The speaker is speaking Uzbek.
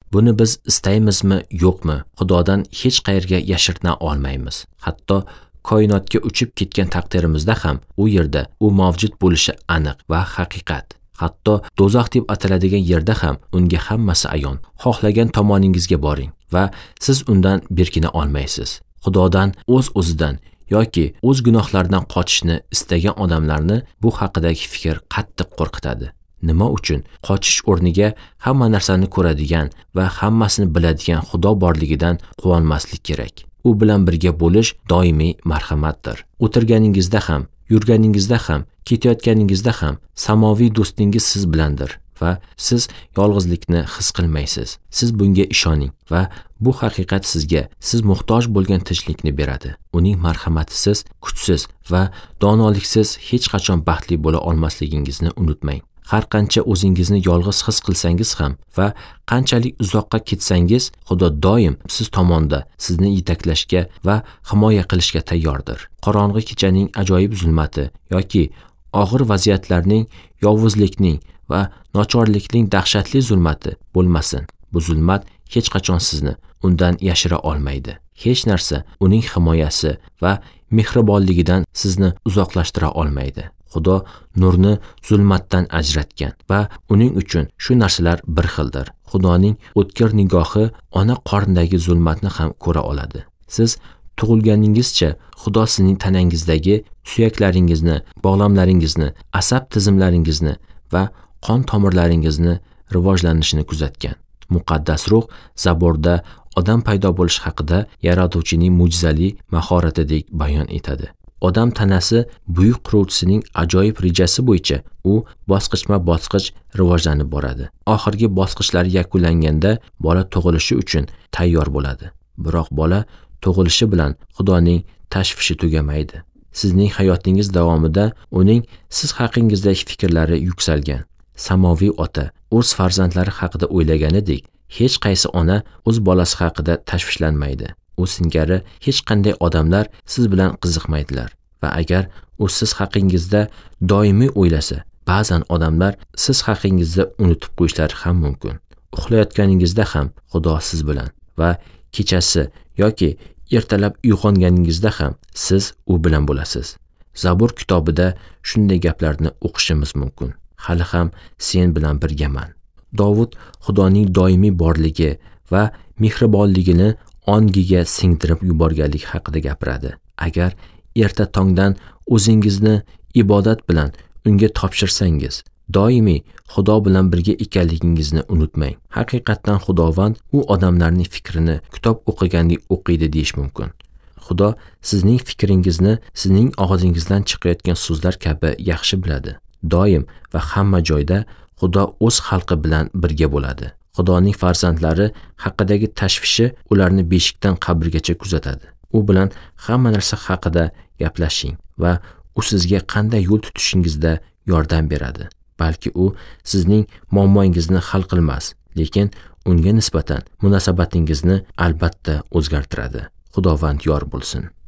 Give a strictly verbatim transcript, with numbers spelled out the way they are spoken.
Buni biz istaymizmi, yo'qmi, Xudodan hech qayerga yashirtna olmaymiz. Hatto koinotga uchib ketgan taqdirimizda ham u yerda u mavjud bo'lishi aniq va haqiqat. Hatto do'zax deb ataladigan yerda ham unga hammasi ayon. Xohlagan tomoningizga boring va siz undan berkina olmaysiz. Xudodan o'z-o'zidan yoki o'z gunohlaridan qochishni istagan odamlarni bu haqidagi fikr qattiq qo'rqitadi. Nima uchun? Qochish o'rniga hamma narsani ko'radigan va hammasini biladigan Xudo borligidan quvonmaslik kerak. U bilan birga bo'lish doimiy marhamatdir. O'tirganingizda ham, yurganingizda ham, ketayotganingizda ham samoviy do'stingiz siz bilandir va siz yolg'izlikni his qilmaysiz. Siz bunga ishoning va bu haqiqat sizga siz muhtoj bo'lgan tinchlikni beradi. Uning marhamatisiz, kuchsiz va donoliksiz hech qachon baxtli bo'la olmasligingizni unutmang. Har qancha o'zingizni yolg'iz his qilsangiz ham va qanchalik uzoqqa ketsangiz, Xudo doim siz tomonda sizni yetaklashga va himoya qilishga tayyordir. Qorong'i kechaning ajoyib zulmati yoki og'ir vaziyatlarning, yovuzlikning va nochorlikning dahshatli zulmati bo'lmasin. Bu zulmat hech qachon sizni undan yashira olmaydi. Hech narsa uning himoyasi va mehribonligidan sizni uzoqlashtira olmaydi. Xudo nurni zulmatdan ajratgan va uning uchun shu narsalar bir xildir. Xudoning o'tkir nigohi ona qornidagi zulmatni ham ko'ra oladi. Siz tug'ilganingizcha Xudo sizning tanangizdagi suyaklaringizni, bog'lamlaringizni, asab tizimlaringizni va qon tomirlaringizni rivojlanishini kuzatgan. Muqaddas ruh Zaborda odam paydo bo'lish haqida yaratuvchining mo'jizali mahoratidek bayon etadi. Odam tanasi buyuk quruvchisining ajoyib rejasi bo'yicha u bosqichma-bosqich rivojlanib boradi. Oxirgi bosqichlar yakunlanganda bola tug'ilishi uchun tayyor bo'ladi. Biroq bola tug'ilishi bilan Xudoning tashvishi tugamaydi. Sizning hayotingiz davomida uning siz haqingizdagi fikrlari yuksalgan. Samoviy ota o'z farzandlari haqida o'ylaganidek, hech qaysi ona o'z bolasi haqida tashvishlanmaydi. U singari hech qanday odamlar siz bilan qiziqmaydilar va agar u siz haqingizda doimiy o'ylasa, ba'zan odamlar siz haqingizda unutib qo'yishlari ham mumkin. Uxlayotganingizda ham Xudo siz bilan va kechasi yoki ertalab uyg'onganingizda ham siz u bilan bo'lasiz. Zabur kitobida shunday gaplarni o'qishimiz mumkin. Hali ham sen bilan birgaman. Dovud Xudoning doimiy borligi va mehribonligini ongiga singdirib yuborganlik haqida gapiradi. Agar erta tongdan o'zingizni ibodat bilan unga topshirsangiz, doimiy Xudo bilan birga ekanligingizni unutmang. Haqiqatan Xudovand u odamlarning fikrini kitob o'qigandek o'qiydi deyish mumkin. Xudo sizning fikringizni sizning og'zingizdan chiqayotgan so'zlar kabi yaxshi biladi. Doim va hamma joyda Xudo o'z xalqi bilan birga bo'ladi. Xudoning farzandlari haqidagi tashvishi ularni beshikdan qabrgacha kuzatadi. U bilan hamma narsa haqida gaplashing va u sizga qanday yo'l tutishingizda yordam beradi. Balki u sizning muammongizni hal qilmas, lekin unga nisbatan munosabatingizni albatta o'zgartiradi. Xudovand yor bo'lsin.